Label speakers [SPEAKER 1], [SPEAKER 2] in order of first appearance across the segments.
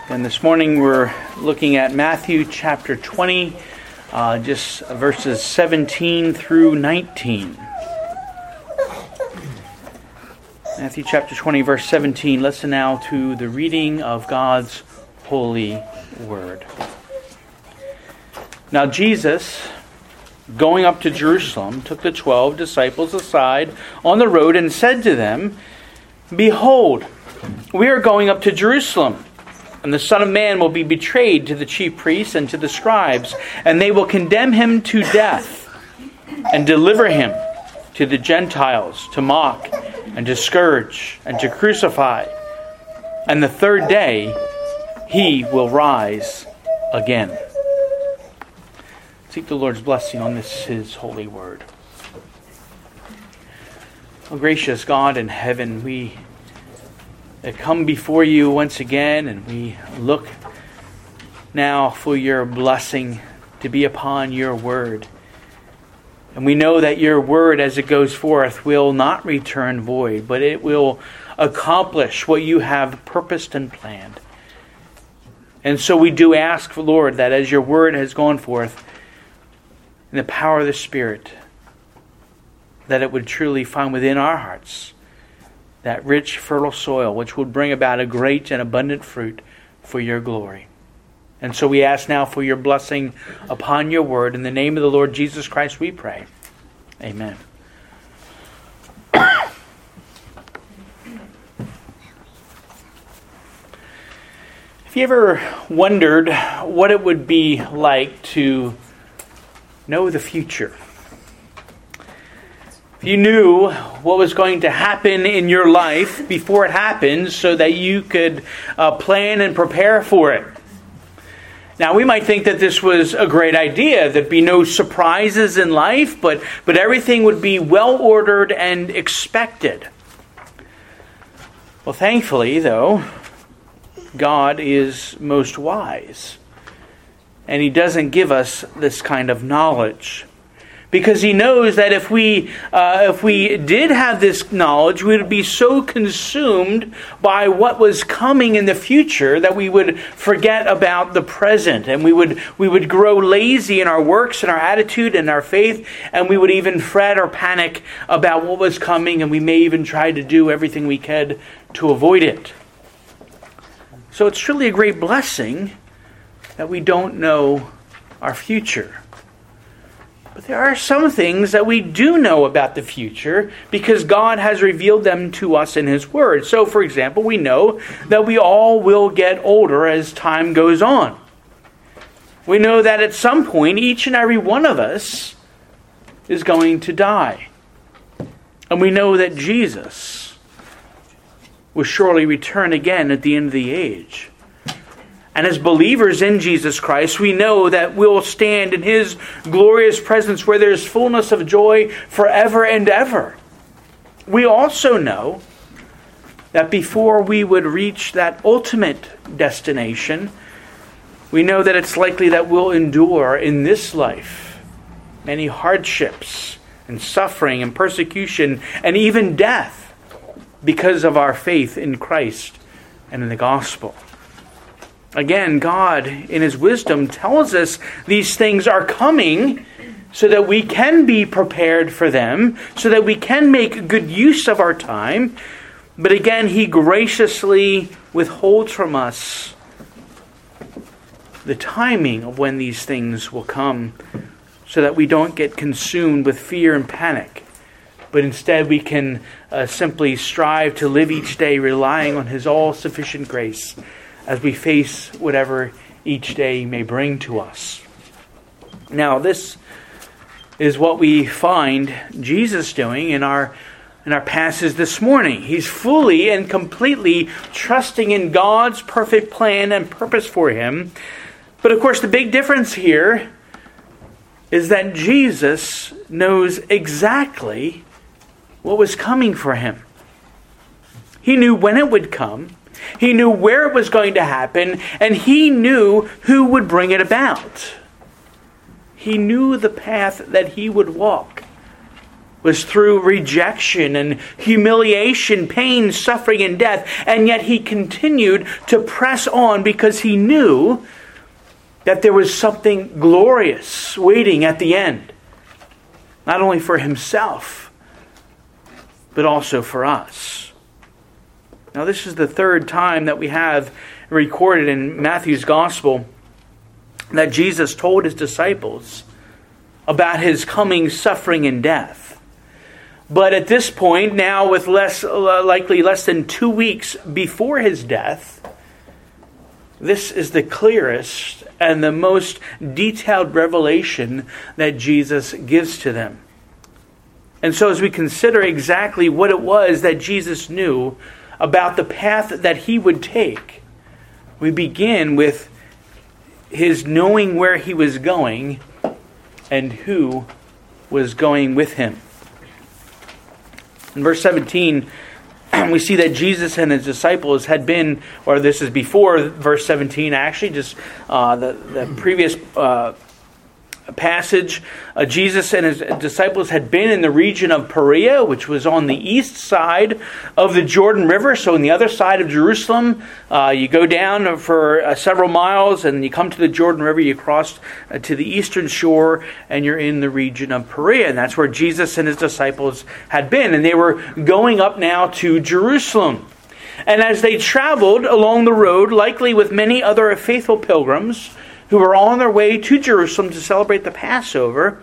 [SPEAKER 1] And this morning we're looking at Matthew chapter 20, just verses 17 through 19. Matthew chapter 20, verse 17. Listen now to the reading of God's holy word. Now Jesus, going up to Jerusalem, took the 12 disciples aside on the road and said to them, "Behold, we are going up to Jerusalem, and the Son of Man will be betrayed to the chief priests and to the scribes, and they will condemn him to death and deliver him to the Gentiles to mock and to scourge and to crucify. And the third day he will rise again." Seek the Lord's blessing on this, his holy word. Oh, gracious God in heaven, we come before you once again, and we look now for your blessing to be upon your word. And we know that your word, as it goes forth, will not return void, but it will accomplish what you have purposed and planned. And so we do ask, Lord, that as your word has gone forth in the power of the Spirit, that it would truly find within our hearts that rich, fertile soil, which would bring about a great and abundant fruit for your glory. And so we ask now for your blessing upon your word. In the name of the Lord Jesus Christ we pray. Amen. Have you ever wondered what it would be like to know the future? If you knew what was going to happen in your life before it happens so that you could plan and prepare for it. Now, we might think that this was a great idea. There'd be no surprises in life, but everything would be well ordered and expected. Well, thankfully, though, God is most wise. And He doesn't give us this kind of knowledge. Because He knows that if we did have this knowledge, we would be so consumed by what was coming in the future that we would forget about the present, and we would grow lazy in our works and our attitude and our faith, and we would even fret or panic about what was coming, and we may even try to do everything we could to avoid it. So it's truly a great blessing that we don't know our future. But there are some things that we do know about the future because God has revealed them to us in His Word. So, for example, we know that we all will get older as time goes on. We know that at some point, each and every one of us is going to die. And we know that Jesus will surely return again at the end of the age. And as believers in Jesus Christ, we know that we'll stand in His glorious presence where there's fullness of joy forever and ever. We also know that before we would reach that ultimate destination, we know that it's likely that we'll endure in this life many hardships and suffering and persecution and even death because of our faith in Christ and in the gospel. Again, God, in His wisdom, tells us these things are coming so that we can be prepared for them, so that we can make good use of our time. But again, He graciously withholds from us the timing of when these things will come so that we don't get consumed with fear and panic. But instead we can simply strive to live each day relying on His all-sufficient grace as we face whatever each day may bring to us. Now, this is what we find Jesus doing in our passage this morning. He's fully and completely trusting in God's perfect plan and purpose for him. But of course, the big difference here is that Jesus knows exactly what was coming for him. He knew when it would come. He knew where it was going to happen, and He knew who would bring it about. He knew the path that He would walk was through rejection and humiliation, pain, suffering, and death. And yet he continued to press on because he knew that there was something glorious waiting at the end. Not only for himself, but also for us. Now, this is the third time that we have recorded in Matthew's Gospel that Jesus told his disciples about his coming suffering and death. But at this point, now with less than 2 weeks before his death, this is the clearest and the most detailed revelation that Jesus gives to them. And so as we consider exactly what it was that Jesus knew about the path that he would take, we begin with his knowing where he was going and who was going with him. In verse 17, we see that Jesus and his disciples had been, or this is before verse 17, actually, just the previous passage. Jesus and his disciples had been in the region of Perea, which was on the east side of the Jordan River, so on the other side of Jerusalem. You go down for several miles and you come to the Jordan River, you cross to the eastern shore, and you're in the region of Perea. And that's where Jesus and his disciples had been. And they were going up now to Jerusalem. And as they traveled along the road, likely with many other faithful pilgrims who were on their way to Jerusalem to celebrate the Passover,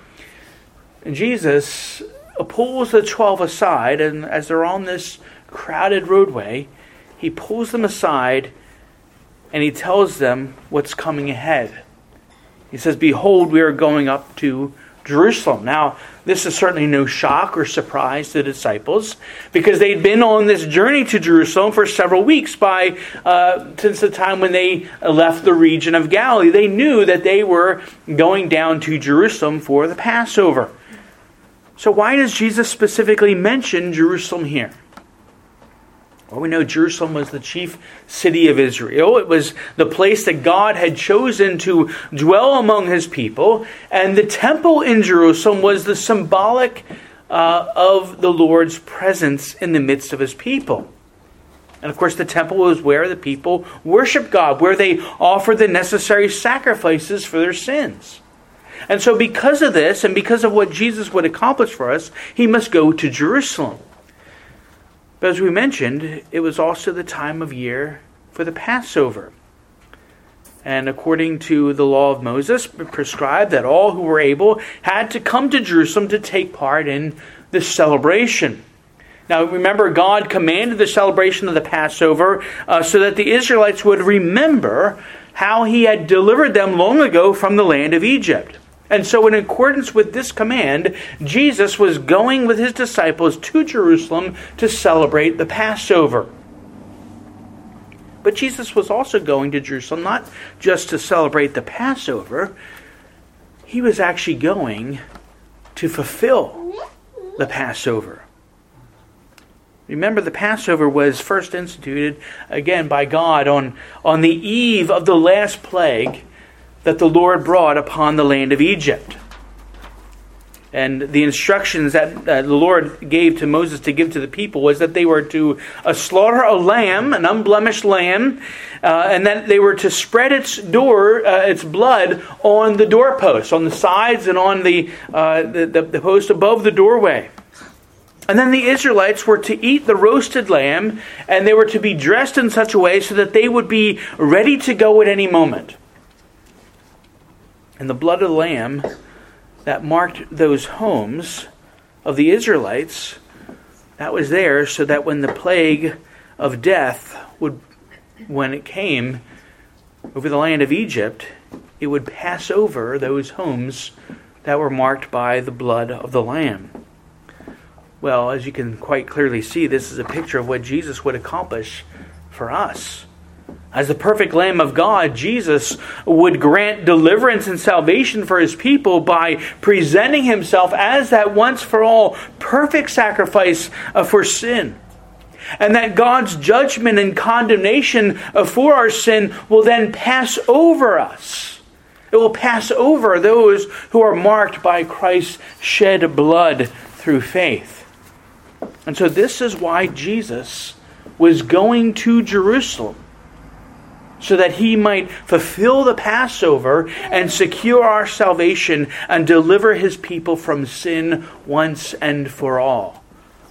[SPEAKER 1] Jesus pulls the 12 aside, and as they're on this crowded roadway, he pulls them aside and he tells them what's coming ahead. He says, "Behold, we are going up to Jerusalem." Now, this is certainly no shock or surprise to the disciples, because they'd been on this journey to Jerusalem for several weeks since the time when they left the region of Galilee. They knew that they were going down to Jerusalem for the Passover. So why does Jesus specifically mention Jerusalem here? Well, we know Jerusalem was the chief city of Israel. It was the place that God had chosen to dwell among his people. And the temple in Jerusalem was the symbolic of the Lord's presence in the midst of his people. And of course, the temple was where the people worshiped God, where they offered the necessary sacrifices for their sins. And so because of this, and because of what Jesus would accomplish for us, he must go to Jerusalem. But as we mentioned, it was also the time of year for the Passover. And according to the law of Moses, it prescribed that all who were able had to come to Jerusalem to take part in this celebration. Now remember, God commanded the celebration of the Passover so that the Israelites would remember how he had delivered them long ago from the land of Egypt. And so in accordance with this command, Jesus was going with his disciples to Jerusalem to celebrate the Passover. But Jesus was also going to Jerusalem not just to celebrate the Passover. He was actually going to fulfill the Passover. Remember, the Passover was first instituted, again, by God on the eve of the last plague that the Lord brought upon the land of Egypt. And the instructions that the Lord gave to Moses to give to the people was that they were to slaughter a lamb, an unblemished lamb, and that they were to spread its blood on the doorposts, on the sides, and on the post above the doorway. And then the Israelites were to eat the roasted lamb, and they were to be dressed in such a way so that they would be ready to go at any moment. And the blood of the lamb that marked those homes of the Israelites, that was there so that when the plague of death when it came over the land of Egypt, it would pass over those homes that were marked by the blood of the lamb. Well, as you can quite clearly see, this is a picture of what Jesus would accomplish for us. As the perfect Lamb of God, Jesus would grant deliverance and salvation for his people by presenting himself as that once-for-all perfect sacrifice for sin. And that God's judgment and condemnation for our sin will then pass over us. It will pass over those who are marked by Christ's shed blood through faith. And so this is why Jesus was going to Jerusalem, so that he might fulfill the Passover and secure our salvation and deliver his people from sin once and for all.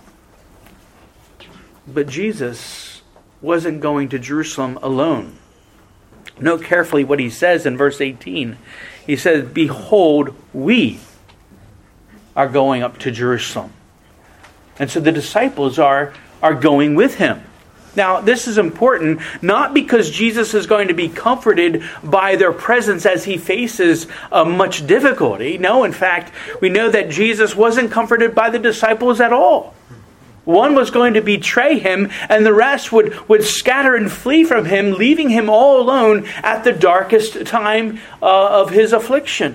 [SPEAKER 1] But Jesus wasn't going to Jerusalem alone. Note carefully what he says in verse 18. He says, "Behold, we are going up to Jerusalem." And so the disciples are going with him. Now, this is important, not because Jesus is going to be comforted by their presence as he faces much difficulty. No, in fact, we know that Jesus wasn't comforted by the disciples at all. One was going to betray him, and the rest would scatter and flee from him, leaving him all alone at the darkest time of his affliction.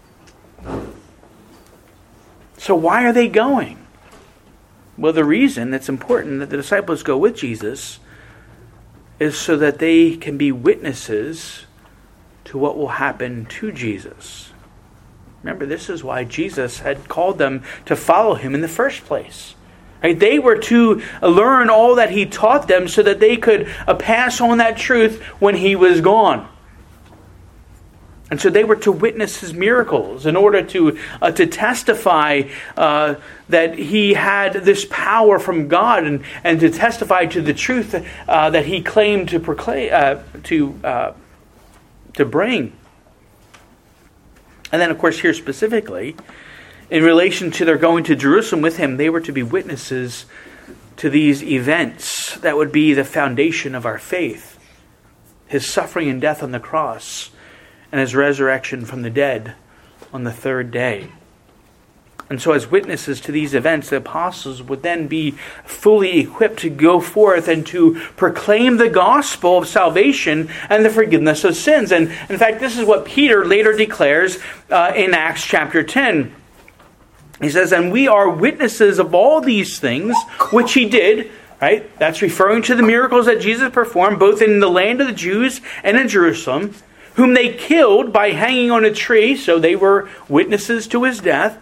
[SPEAKER 1] So why are they going? Well, the reason it's important that the disciples go with Jesus is so that they can be witnesses to what will happen to Jesus. Remember, this is why Jesus had called them to follow him in the first place. Right? They were to learn all that he taught them so that they could pass on that truth when he was gone. And so they were to witness his miracles in order to testify that he had this power from God and to testify to the truth that he claimed to proclaim, to bring. And then, of course, here specifically, in relation to their going to Jerusalem with him, they were to be witnesses to these events that would be the foundation of our faith. His suffering and death on the cross, and his resurrection from the dead on the third day. And so as witnesses to these events, the apostles would then be fully equipped to go forth and to proclaim the gospel of salvation and the forgiveness of sins. And in fact, this is what Peter later declares in Acts chapter 10. He says, "And we are witnesses of all these things which he did." Right? That's referring to the miracles that Jesus performed both in the land of the Jews and in Jerusalem, whom they killed by hanging on a tree, so they were witnesses to his death.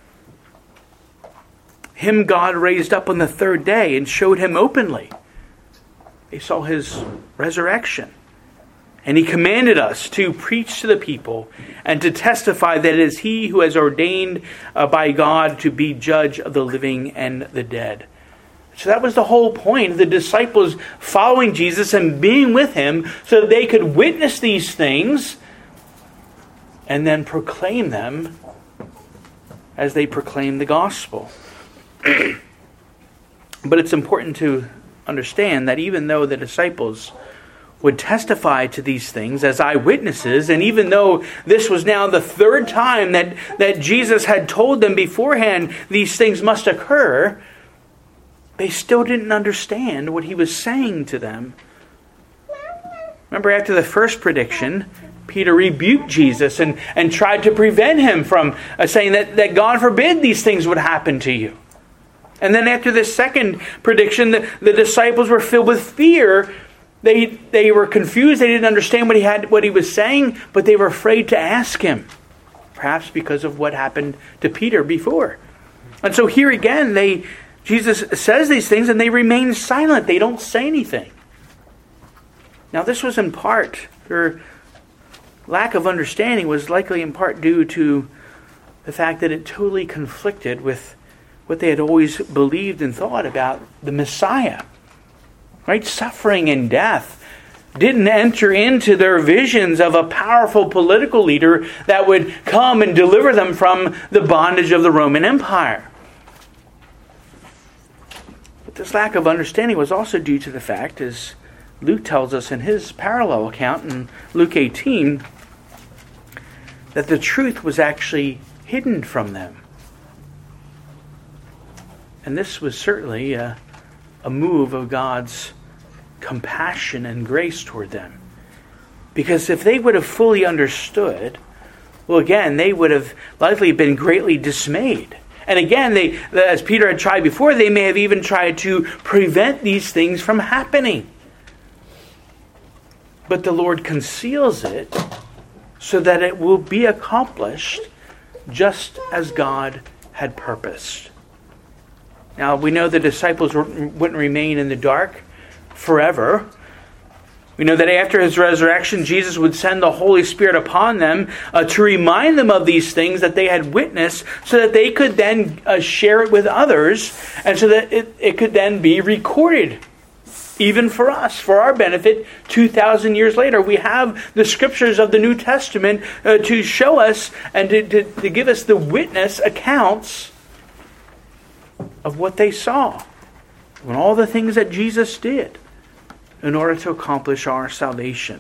[SPEAKER 1] Him God raised up on the third day and showed him openly. They saw his resurrection. And he commanded us to preach to the people and to testify that it is he who has ordained by God to be judge of the living and the dead. So that was the whole point of the disciples following Jesus and being with him so that they could witness these things and then proclaim them as they proclaim the gospel. But it's important to understand that even though the disciples would testify to these things as eyewitnesses, and even though this was now the third time that Jesus had told them beforehand these things must occur, they still didn't understand what he was saying to them. Remember, after the first prediction, Peter rebuked Jesus and tried to prevent him from saying that God forbid these things would happen to you. And then after this second prediction, the disciples were filled with fear. They were confused. They didn't understand what he was saying, but they were afraid to ask him. Perhaps because of what happened to Peter before. And so here again, Jesus says these things and they remain silent. They don't say anything. Now this was in part, their lack of understanding was likely in part due to the fact that it totally conflicted with what they had always believed and thought about the Messiah. Right? Suffering and death didn't enter into their visions of a powerful political leader that would come and deliver them from the bondage of the Roman Empire. But this lack of understanding was also due to the fact, as Luke tells us in his parallel account in Luke 18, that the truth was actually hidden from them. And this was certainly a move of God's compassion and grace toward them. Because if they would have fully understood, well, again, they would have likely been greatly dismayed. And again, as Peter had tried before, they may have even tried to prevent these things from happening. But the Lord conceals it so that it will be accomplished just as God had purposed. Now, we know the disciples wouldn't remain in the dark forever. We know that after his resurrection, Jesus would send the Holy Spirit upon them to remind them of these things that they had witnessed, so that they could then share it with others, and so that it could then be recorded, even for us, for our benefit, 2,000 years later. We have the scriptures of the New Testament to show us and to give us the witness accounts of what they saw and all the things that Jesus did in order to accomplish our salvation.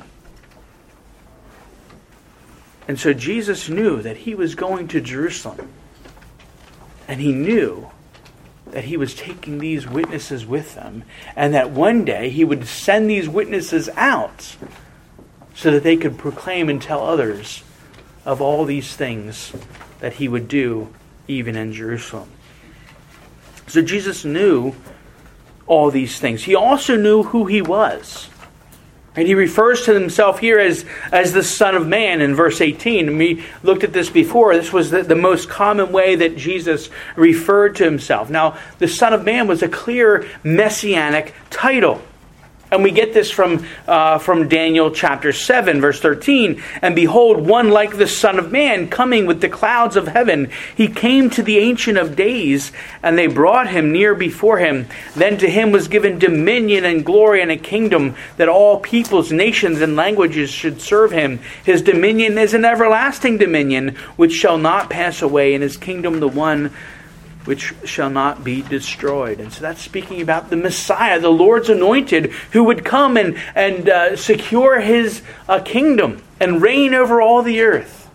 [SPEAKER 1] And so Jesus knew that he was going to Jerusalem. And he knew that he was taking these witnesses with him. And that one day he would send these witnesses out so that they could proclaim and tell others of all these things that he would do even in Jerusalem. So Jesus knew all these things. He also knew who he was. And he refers to himself here as the Son of Man in verse 18. And we looked at this before. This was the most common way that Jesus referred to himself. Now, the Son of Man was a clear messianic title. And we get this from Daniel chapter 7, verse 13. And behold, one like the Son of Man coming with the clouds of heaven. He came to the Ancient of Days, and they brought him near before him. Then to him was given dominion and glory and a kingdom, that all peoples, nations, and languages should serve him. His dominion is an everlasting dominion, which shall not pass away, and his kingdom the one which shall not be destroyed. And so that's speaking about the Messiah, the Lord's anointed, who would come and secure his kingdom and reign over all the earth.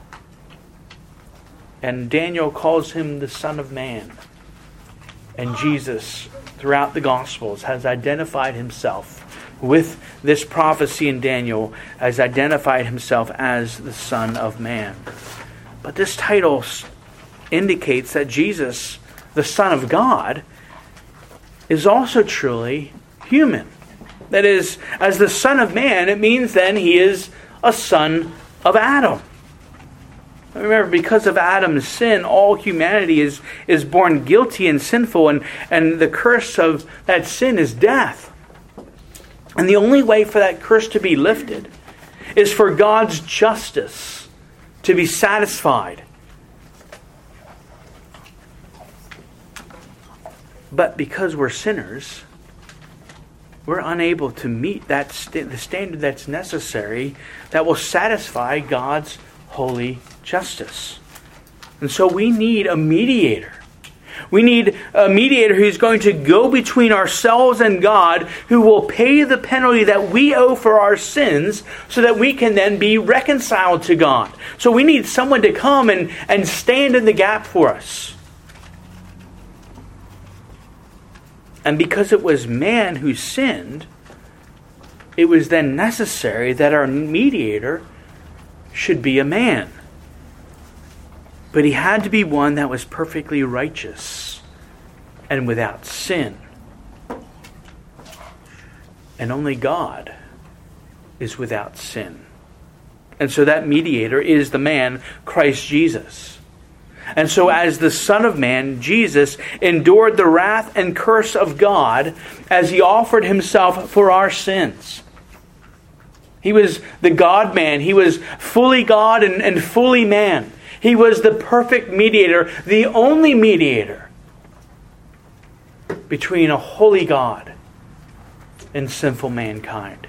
[SPEAKER 1] And Daniel calls him the Son of Man. And Jesus, throughout the Gospels, has identified himself with this prophecy in Daniel, has identified himself as the Son of Man. But this title indicates that Jesus, the Son of God, is also truly human. That is, as the Son of Man, it means then he is a son of Adam. Remember, because of Adam's sin, all humanity is born guilty and sinful, and the curse of that sin is death. And the only way for that curse to be lifted is for God's justice to be satisfied. But because we're sinners, we're unable to meet the standard that's necessary that will satisfy God's holy justice. And so we need a mediator. We need a mediator who's going to go between ourselves and God, who will pay the penalty that we owe for our sins so that we can then be reconciled to God. So we need someone to come and stand in the gap for us. And because it was man who sinned, it was then necessary that our mediator should be a man. But he had to be one that was perfectly righteous and without sin. And only God is without sin. And so that mediator is the man, Christ Jesus. And so as the Son of Man, Jesus endured the wrath and curse of God as he offered himself for our sins. He was the God-man. He was fully God and fully man. He was the perfect mediator, the only mediator between a holy God and sinful mankind.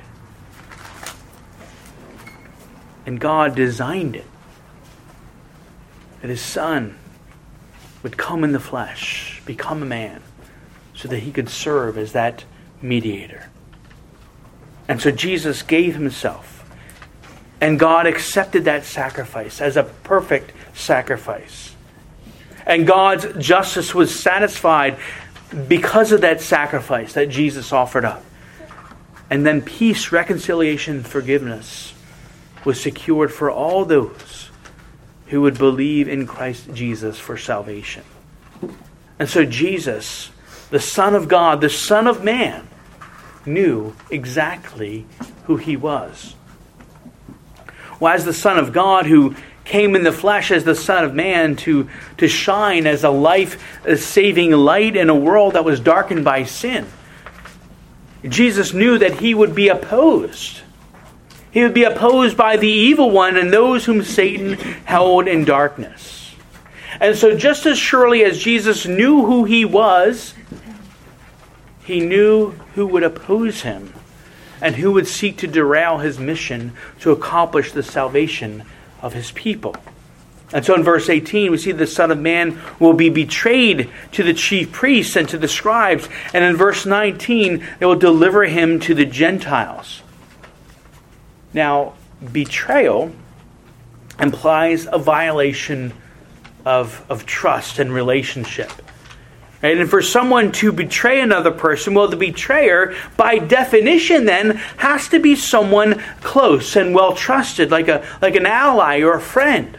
[SPEAKER 1] And God designed it, that his Son would come in the flesh, become a man, so that he could serve as that mediator. And so Jesus gave himself, and God accepted that sacrifice as a perfect sacrifice. And God's justice was satisfied because of that sacrifice that Jesus offered up. And then peace, reconciliation, and forgiveness was secured for all those who would believe in Christ Jesus for salvation. And so Jesus, the Son of God, the Son of Man, knew exactly who he was. Well, as the Son of God who came in the flesh as the Son of Man to shine as a life-saving light in a world that was darkened by sin. Jesus knew that he would be opposed. He would be opposed by the evil one and those whom Satan held in darkness. And so just as surely as Jesus knew who he was, he knew who would oppose him and who would seek to derail his mission to accomplish the salvation of his people. And so in verse 18, we see the Son of Man will be betrayed to the chief priests and to the scribes. And in verse 19, they will deliver him to the Gentiles. Now, betrayal implies a violation of trust and relationship. Right? And for someone to betray another person, well, the betrayer, by definition then, has to be someone close and well trusted, like an ally or a friend.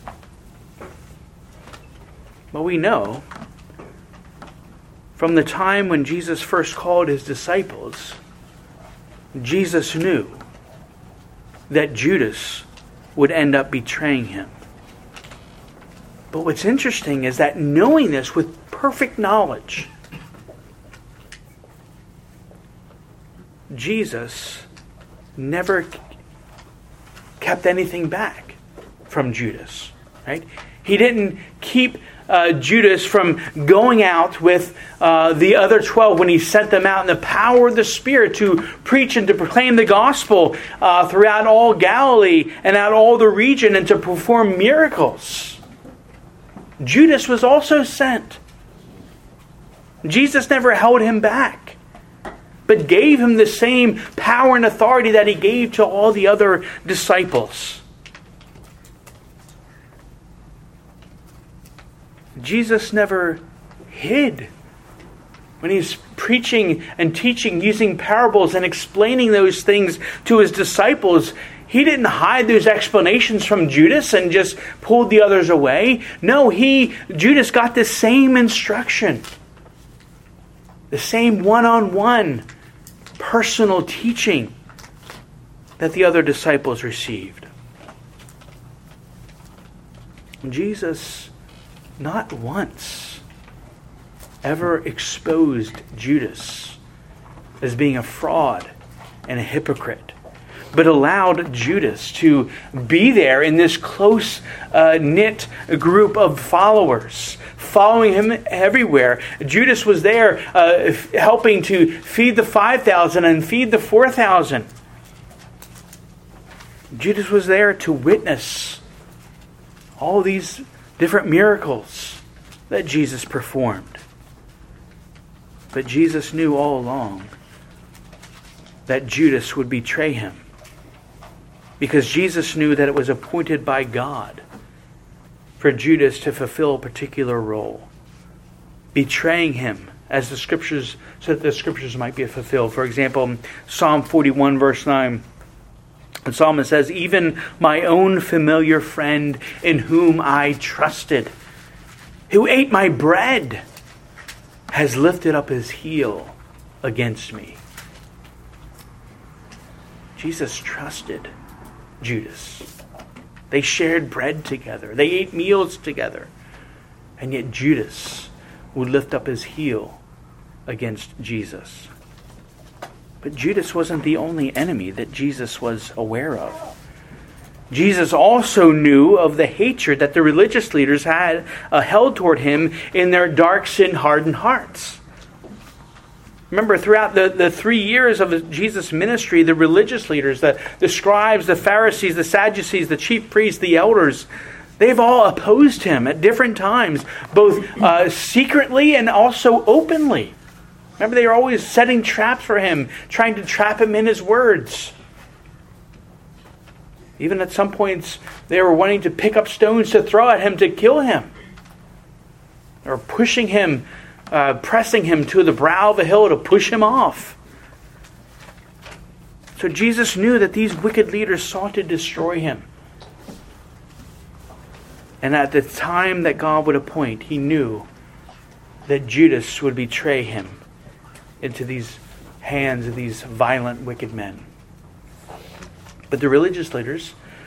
[SPEAKER 1] But we know from the time when Jesus first called his disciples, Jesus knew that Judas would end up betraying him. But what's interesting is that knowing this with perfect knowledge, Jesus never kept anything back from Judas. Right? He didn't keep Judas from going out with the other 12 when he sent them out in the power of the Spirit to preach and to proclaim the gospel throughout all Galilee and out all the region and to perform miracles. Judas was also sent. Jesus never held him back, but gave him the same power and authority that he gave to all the other disciples. Jesus never hid. When he's preaching and teaching using parables and explaining those things to his disciples, he didn't hide those explanations from Judas and just pulled the others away. No, Judas got the same instruction. The same one-on-one personal teaching that the other disciples received. Jesus not once ever exposed Judas as being a fraud and a hypocrite, but allowed Judas to be there in this close-knit group of followers, following him everywhere. Judas was there helping to feed the 5,000 and feed the 4,000. Judas was there to witness all these different miracles that Jesus performed. But Jesus knew all along that Judas would betray him, because Jesus knew that it was appointed by God for Judas to fulfill a particular role, betraying him as the scriptures, so that the scriptures might be fulfilled. For example, Psalm 41 verse 9, the psalmist says, "Even my own familiar friend in whom I trusted, who ate my bread, has lifted up his heel against me." Jesus trusted Judas. They shared bread together. They ate meals together. And yet Judas would lift up his heel against Jesus. But Judas wasn't the only enemy that Jesus was aware of. Jesus also knew of the hatred that the religious leaders had held toward him in their dark, sin-hardened hearts. Remember, throughout the 3 years of Jesus' ministry, the religious leaders, the scribes, the Pharisees, the Sadducees, the chief priests, the elders, they've all opposed him at different times, both secretly and also openly. Remember, they were always setting traps for him, trying to trap him in his words. Even at some points, they were wanting to pick up stones to throw at him to kill him. They were pushing him, pressing him to the brow of a hill to push him off. So Jesus knew that these wicked leaders sought to destroy him. And at the time that God would appoint, he knew that Judas would betray him into these hands of these violent, wicked men. But the religious leaders,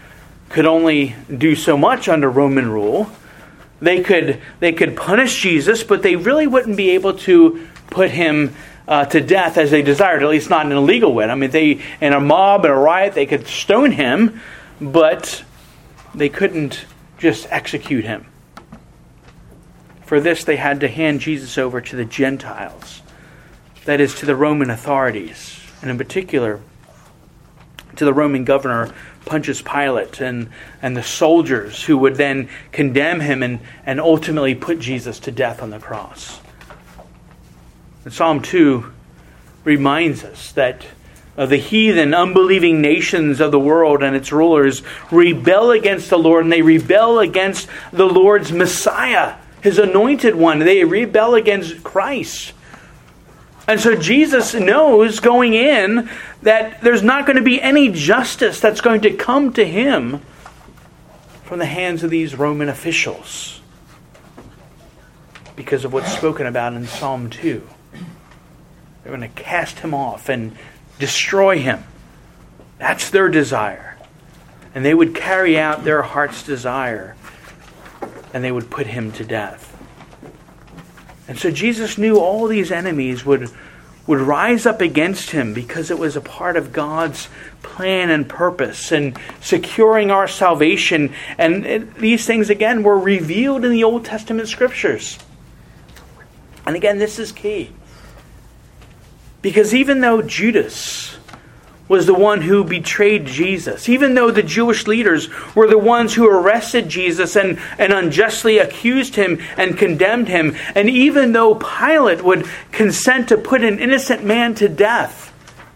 [SPEAKER 1] could only do so much under Roman rule. They could punish Jesus, but they really wouldn't be able to put him to death as they desired, at least not in a legal way. I mean, in a mob and a riot, they could stone him, but they couldn't just execute him. For this, they had to hand Jesus over to the Gentiles, that is, to the Roman authorities, and in particular, to the Roman governor Pontius Pilate and the soldiers who would then condemn him and ultimately put Jesus to death on the cross. And Psalm 2 reminds us that the heathen, unbelieving nations of the world and its rulers rebel against the Lord, and they rebel against the Lord's Messiah, His anointed one. They rebel against Christ. And so Jesus knows going in that there's not going to be any justice that's going to come to him from the hands of these Roman officials, because of what's spoken about in Psalm 2. They're going to cast him off and destroy him. That's their desire. And they would carry out their heart's desire, and they would put him to death. And so Jesus knew all these enemies would rise up against him, because it was a part of God's plan and purpose and securing our salvation. And these things, again, were revealed in the Old Testament scriptures. And again, this is key. Because even though Judas was the one who betrayed Jesus, even though the Jewish leaders were the ones who arrested Jesus and unjustly accused him and condemned him, and even though Pilate would consent to put an innocent man to death,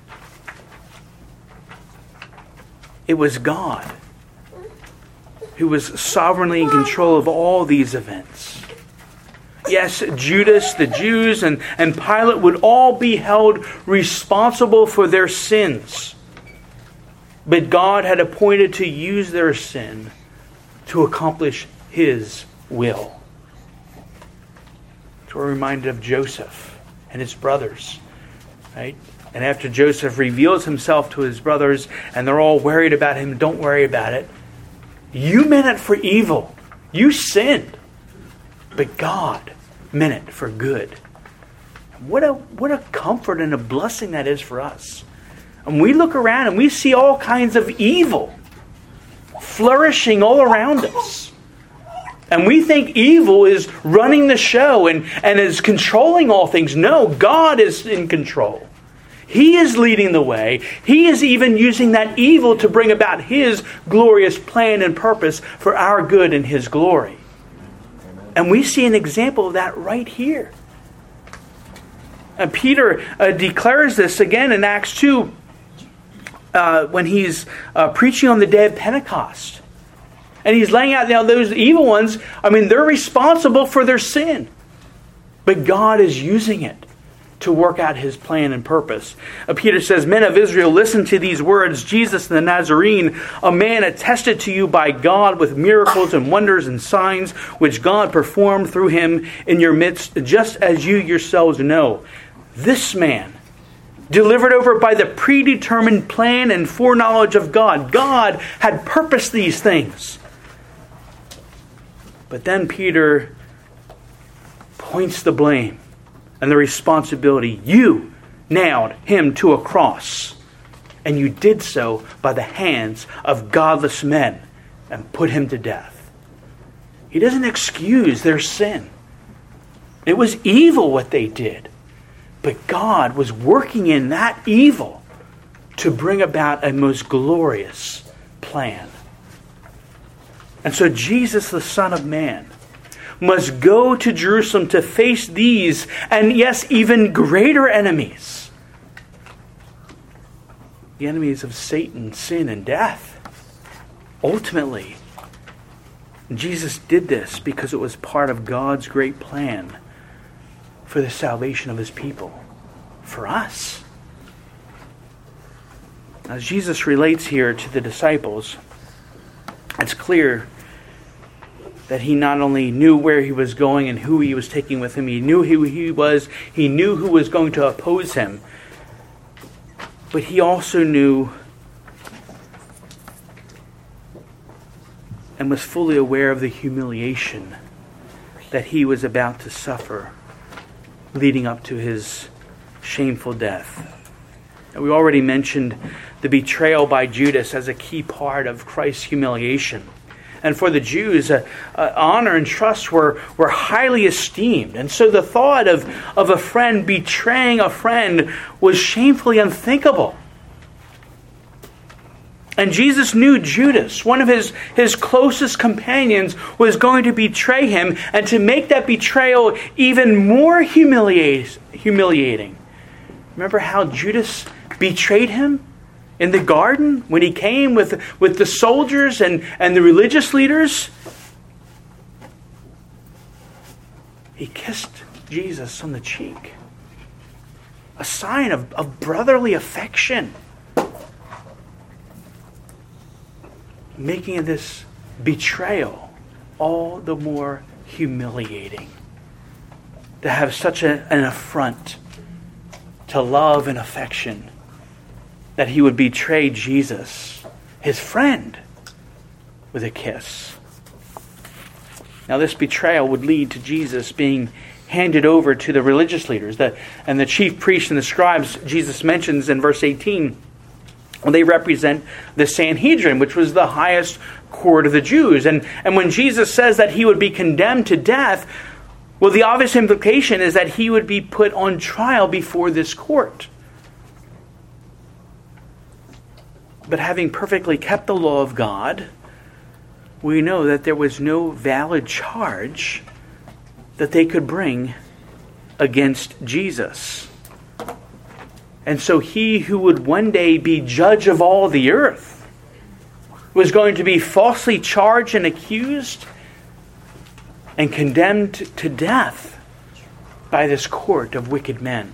[SPEAKER 1] it was God who was sovereignly in control of all these events. Yes, Judas, the Jews, and Pilate would all be held responsible for their sins. But God had appointed to use their sin to accomplish His will. So we're reminded of Joseph and his brothers, right? And after Joseph reveals himself to his brothers, and they're all worried about him, don't worry about it. You meant it for evil. You sinned. But God meant it for good. What a comfort and a blessing that is for us. And we look around and we see all kinds of evil flourishing all around us. And we think evil is running the show and is controlling all things. No, God is in control. He is leading the way. He is even using that evil to bring about His glorious plan and purpose for our good and His glory. And we see an example of that right here. And Peter declares this again in Acts 2 when he's preaching on the day of Pentecost. And he's laying out now those evil ones, they're responsible for their sin. But God is using it to work out His plan and purpose. Peter says, "Men of Israel, listen to these words. Jesus the Nazarene, a man attested to you by God with miracles and wonders and signs, which God performed through him in your midst, just as you yourselves know. This man, delivered over by the predetermined plan and foreknowledge of God." God had purposed these things. But then Peter points the blame and the responsibility. You nailed him to a cross, and you did so by the hands of godless men and put him to death. He doesn't excuse their sin. It was evil what they did, but God was working in that evil to bring about a most glorious plan. And so Jesus, the Son of Man, must go to Jerusalem to face these, and yes, even greater enemies. The enemies of Satan, sin, and death. Ultimately, Jesus did this because it was part of God's great plan for the salvation of His people, for us. As Jesus relates here to the disciples, it's clear that He not only knew where He was going and who He was taking with Him, He knew who He was, He knew who was going to oppose Him, but He also knew and was fully aware of the humiliation that he was about to suffer leading up to his shameful death. And we already mentioned the betrayal by Judas as a key part of Christ's humiliation. And for the Jews, honor and trust were highly esteemed. And so the thought of a friend betraying a friend was shamefully unthinkable. And Jesus knew Judas, one of his closest companions, was going to betray him. And to make that betrayal even more humiliating. Remember how Judas betrayed him in the garden when he came with the soldiers and the religious leaders? He kissed Jesus on the cheek. A sign of brotherly affection. Making this betrayal all the more humiliating. To have such an affront to love and affection, that he would betray Jesus, his friend, with a kiss. Now this betrayal would lead to Jesus being handed over to the religious leaders and the chief priests and the scribes Jesus mentions in verse 18. Well, they represent the Sanhedrin, which was the highest court of the Jews. And when Jesus says that he would be condemned to death, well, the obvious implication is that he would be put on trial before this court. But having perfectly kept the law of God, we know that there was no valid charge that they could bring against Jesus. And so he who would one day be judge of all the earth was going to be falsely charged and accused and condemned to death by this court of wicked men.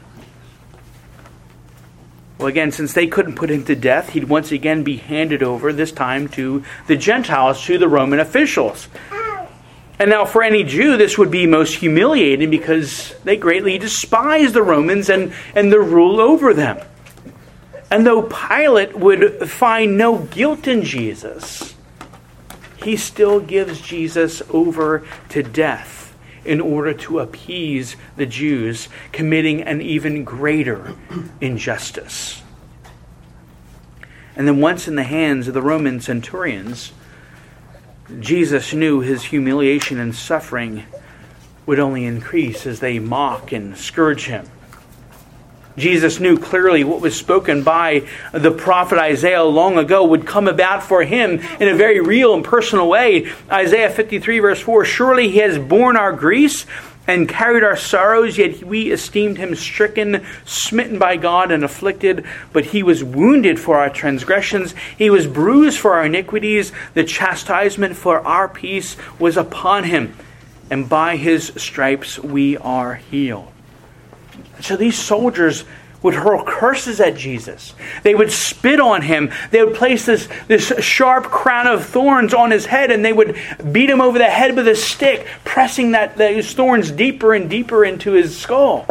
[SPEAKER 1] Well, again, since they couldn't put him to death, he'd once again be handed over, this time to the Gentiles, to the Roman officials. And now for any Jew, this would be most humiliating because they greatly despise the Romans and their rule over them. And though Pilate would find no guilt in Jesus, he still gives Jesus over to death in order to appease the Jews, committing an even greater injustice. And then once in the hands of the Roman centurions, Jesus knew his humiliation and suffering would only increase as they mock and scourge him. Jesus knew clearly what was spoken by the prophet Isaiah long ago would come about for him in a very real and personal way. Isaiah 53 verse 4, surely he has borne our griefs and carried our sorrows, yet we esteemed him stricken, smitten by God, and afflicted. But he was wounded for our transgressions. He was bruised for our iniquities. The chastisement for our peace was upon him. And by his stripes we are healed. So these soldiers would hurl curses at Jesus. They would spit on him. They would place this sharp crown of thorns on his head, and they would beat him over the head with a stick, pressing those thorns deeper and deeper into his skull.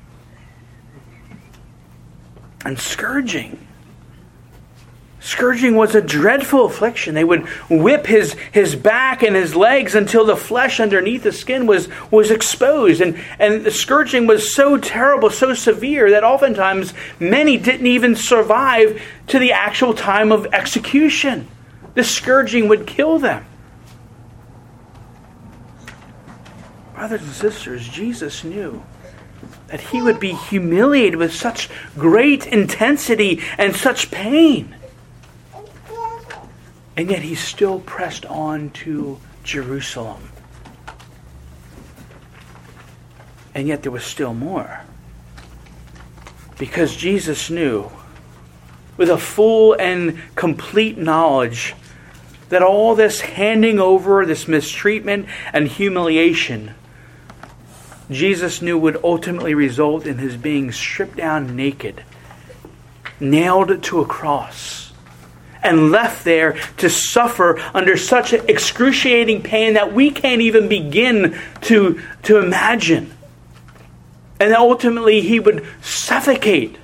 [SPEAKER 1] And scourging. Scourging was a dreadful affliction. They would whip his back and his legs until the flesh underneath the skin was exposed. And the scourging was so terrible, so severe, that oftentimes many didn't even survive to the actual time of execution. The scourging would kill them. Brothers and sisters, Jesus knew that he would be humiliated with such great intensity and such pain. And yet he still pressed on to Jerusalem. And yet there was still more. Because Jesus knew, with a full and complete knowledge, that all this handing over, this mistreatment and humiliation, Jesus knew would ultimately result in his being stripped down naked, nailed to a cross, and left there to suffer under such excruciating pain that we can't even begin to imagine. And ultimately he would suffocate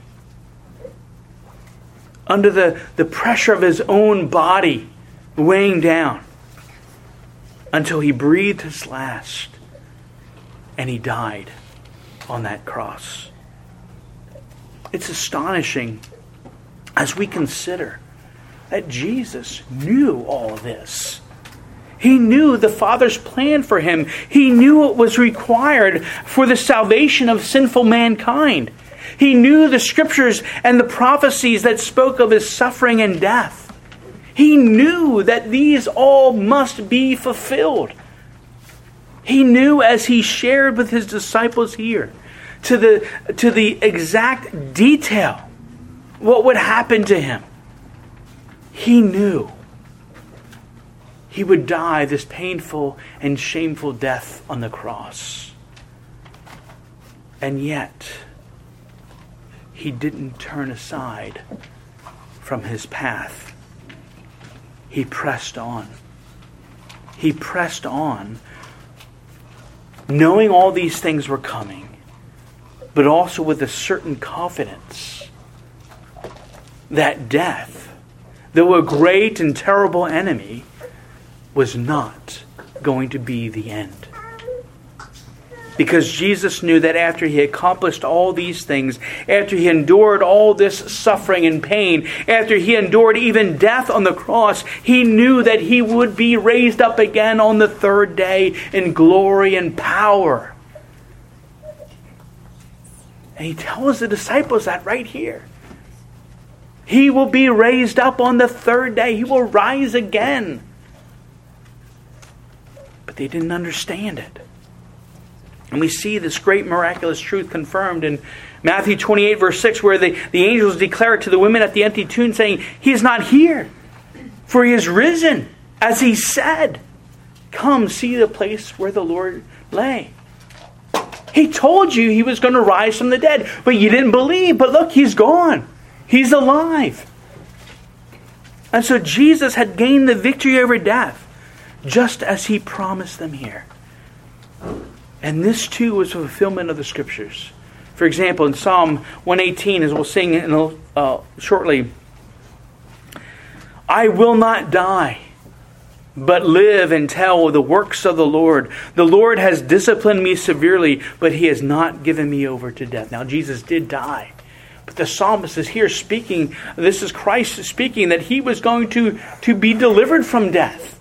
[SPEAKER 1] under the pressure of his own body weighing down. until he breathed his last and he died on that cross. It's astonishing as we consider that Jesus knew all this. He knew the Father's plan for him. He knew what was required for the salvation of sinful mankind. He knew the scriptures and the prophecies that spoke of his suffering and death. He knew that these all must be fulfilled. He knew, as he shared with his disciples here, to the exact detail what would happen to him. He knew he would die this painful and shameful death on the cross. And yet, he didn't turn aside from his path. He pressed on. He pressed on, knowing all these things were coming, but also with a certain confidence that death, though a great and terrible enemy, was not going to be the end. Because Jesus knew that after he accomplished all these things, after he endured all this suffering and pain, after he endured even death on the cross, he knew that he would be raised up again on the third day in glory and power. And he tells the disciples that right here. He will be raised up on the third day. He will rise again. But they didn't understand it. And we see this great miraculous truth confirmed in Matthew 28 verse 6, where the angels declare it to the women at the empty tomb, saying, "He is not here, for he is risen, as he said. Come, see the place where the Lord lay." He told you he was going to rise from the dead, but you didn't believe. But look, he's gone. He's alive. And so Jesus had gained the victory over death, just as he promised them here. And this too was a fulfillment of the scriptures. For example, in Psalm 118, as we'll sing shortly, "I will not die, but live and tell the works of the Lord. The Lord has disciplined me severely, but he has not given me over to death." Now, Jesus did die. But the psalmist is here speaking, this is Christ speaking, that he was going to be delivered from death.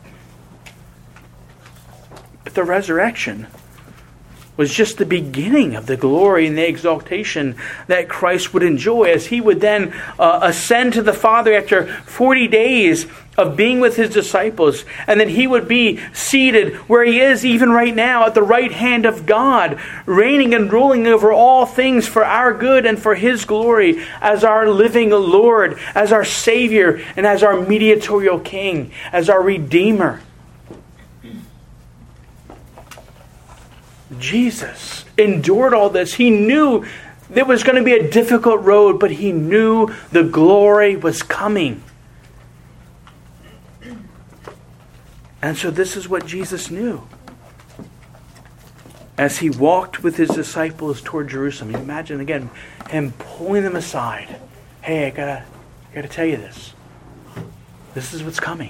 [SPEAKER 1] But the resurrection was just the beginning of the glory and the exaltation that Christ would enjoy, as he would then ascend to the Father after 40 days of being with his disciples. And then he would be seated where he is even right now at the right hand of God, reigning and ruling over all things for our good and for his glory, as our living Lord, as our Savior, and as our mediatorial King, as our Redeemer. Jesus endured all this. He knew there was going to be a difficult road, but he knew the glory was coming. And so this is what Jesus knew. As he walked with his disciples toward Jerusalem, you imagine again him pulling them aside. "Hey, I gotta tell you this. This is what's coming."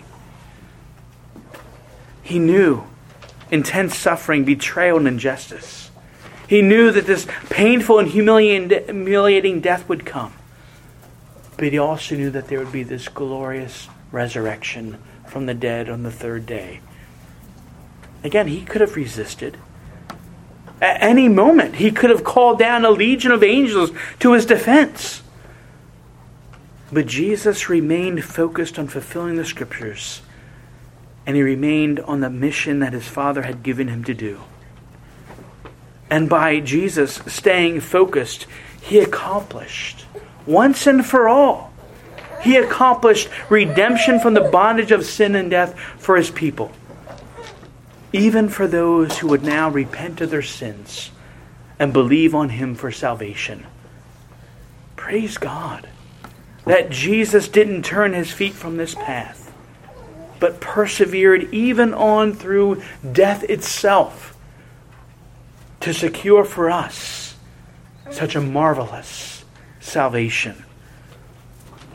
[SPEAKER 1] He knew intense suffering, betrayal, and injustice. He knew that this painful and humiliating death would come. But he also knew that there would be this glorious resurrection from the dead on the third day. Again, he could have resisted. At any moment, he could have called down a legion of angels to his defense. But Jesus remained focused on fulfilling the scriptures, and he remained on the mission that his Father had given him to do. And by Jesus staying focused, he accomplished, once and for all, he accomplished redemption from the bondage of sin and death for his people. Even for those who would now repent of their sins and believe on him for salvation. Praise God that Jesus didn't turn his feet from this path, but persevered even on through death itself to secure for us such a marvelous salvation.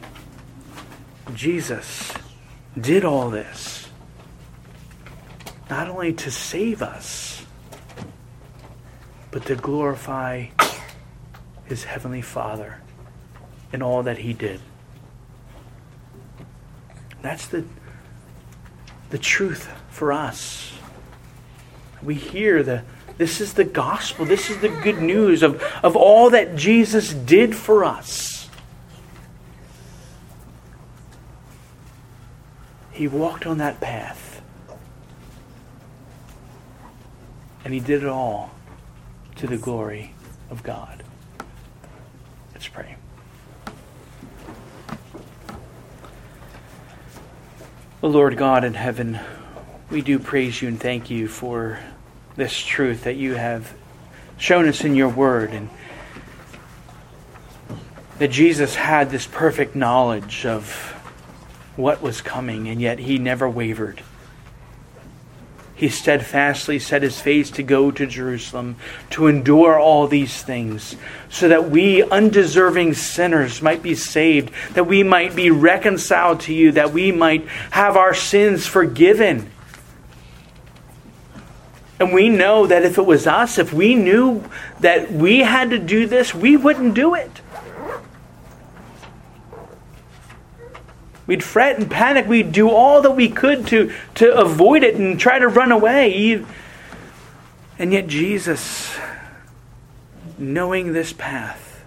[SPEAKER 1] Jesus did all this. not only to save us, but to glorify his heavenly Father in all that he did. That's the truth for us. We hear this is the gospel. This is the good news of all that Jesus did for us. He walked on that path. And he did it all to the glory of God. Let's pray. O Lord God in heaven, we do praise you and thank you for this truth that you have shown us in your word, and that Jesus had this perfect knowledge of what was coming, and yet he never wavered. He steadfastly set his face to go to Jerusalem to endure all these things so that we undeserving sinners might be saved, that we might be reconciled to you, that we might have our sins forgiven. And we know that if it was us, if we knew that we had to do this, we wouldn't do it. We'd fret and panic. We'd do all that we could to avoid it and try to run away. And yet Jesus, knowing this path,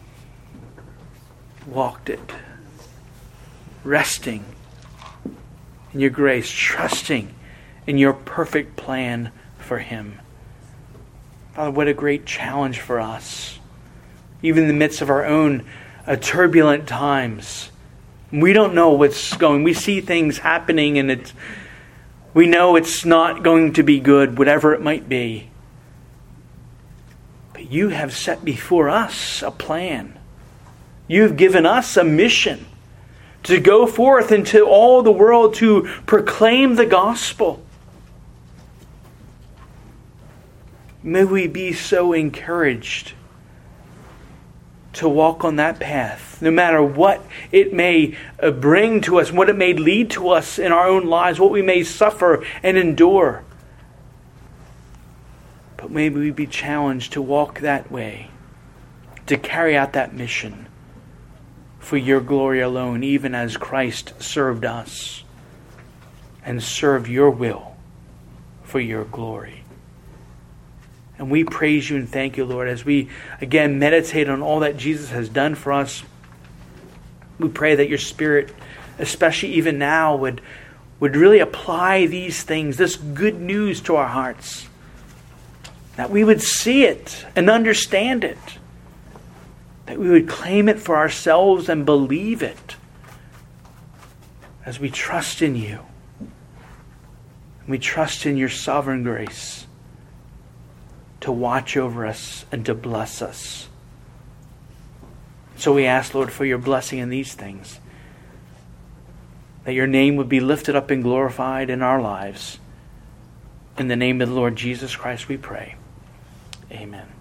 [SPEAKER 1] walked it, resting in your grace, trusting in your perfect plan for him. Father, what a great challenge for us. Even in the midst of our own turbulent times. We don't know what's going. We see things happening and we know it's not going to be good, whatever it might be. But you have set before us a plan. You've given us a mission to go forth into all the world to proclaim the gospel. May we be so encouraged to walk on that path, no matter what it may bring to us, what it may lead to us in our own lives, what we may suffer and endure. But may we be challenged to walk that way, to carry out that mission for your glory alone, even as Christ served us and served your will for your glory. And we praise you and thank you, Lord, as we again meditate on all that Jesus has done for us. We pray that your Spirit, especially even now, would really apply these things, this good news to our hearts. That we would see it and understand it. That we would claim it for ourselves and believe it as we trust in you. We trust in your sovereign grace to watch over us and to bless us. So we ask, Lord, for your blessing in these things. That your name would be lifted up and glorified in our lives. In the name of the Lord Jesus Christ we pray. Amen.